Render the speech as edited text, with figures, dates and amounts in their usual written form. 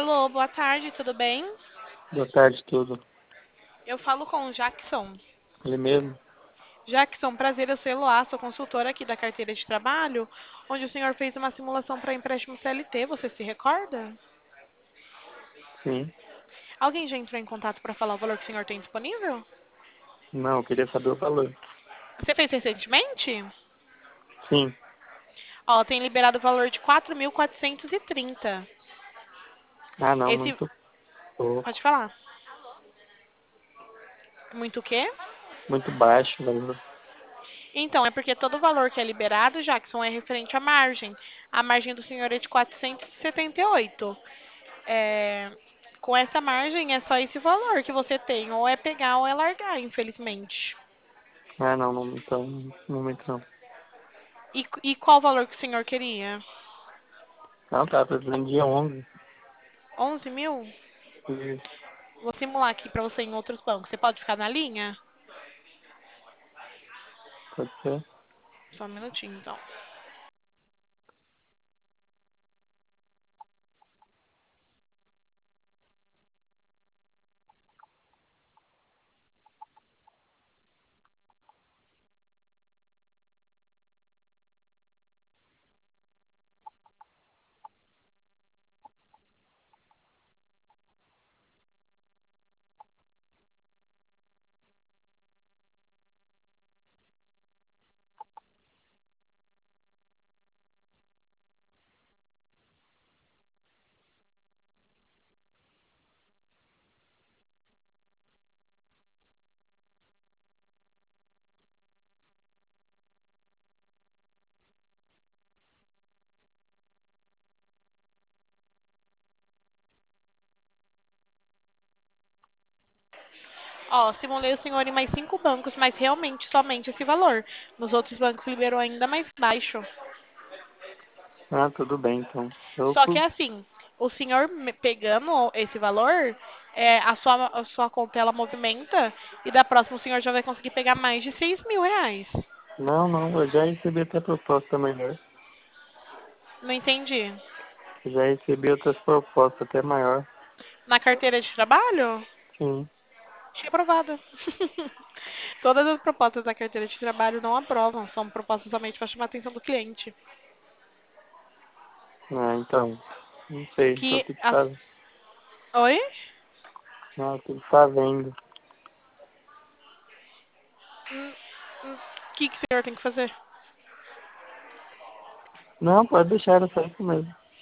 Alô, boa tarde, tudo bem? Boa tarde, tudo. Eu falo com o Jackson. Ele mesmo? Jackson, prazer, eu sou Eloá, sou consultora aqui da carteira de trabalho, onde o senhor fez uma simulação para empréstimo CLT, você se recorda? Sim. Alguém já entrou em contato para falar o valor que o senhor tem disponível? Não, eu queria saber o valor. Você fez recentemente? Sim. Ó, tem liberado o valor de 4.430. Ah, não, Esse, muito pouco. pode falar. Muito o quê? Muito baixo o valor. Então, é porque todo o valor que é liberado, Jackson, é referente à margem. A margem do senhor é de 478. É, com essa margem é só esse valor que você tem. Ou é pegar ou é largar, infelizmente. Ah, não, não, então, no momento não. E qual valor que o senhor queria? Não, tá, precisando dia 11. 11 mil? Isso, Vou simular aqui para você em outros bancos. Você pode ficar na linha? pode ser? Só um minutinho, então. Ó, simulei o senhor em mais 5 bancos, mas realmente somente esse valor. Nos outros bancos liberou ainda mais baixo. Ah, tudo bem, então. Eu, Só que é assim, o senhor pegando esse valor, a sua conta ela movimenta e da próxima o senhor já vai conseguir pegar mais de 6.000 reais. não, não, eu já recebi até proposta melhor. Não entendi. Eu já recebi outras propostas até maior. Na carteira de trabalho? Sim. Achei aprovada. Todas as propostas da carteira de trabalho não aprovam, são propostas somente para chamar a atenção do cliente. Ah, então, não sei, então Que tem que as... estar, Oi? não, tem que estar vendo. O que o senhor tem que fazer? Não, pode deixar, era só isso mesmo.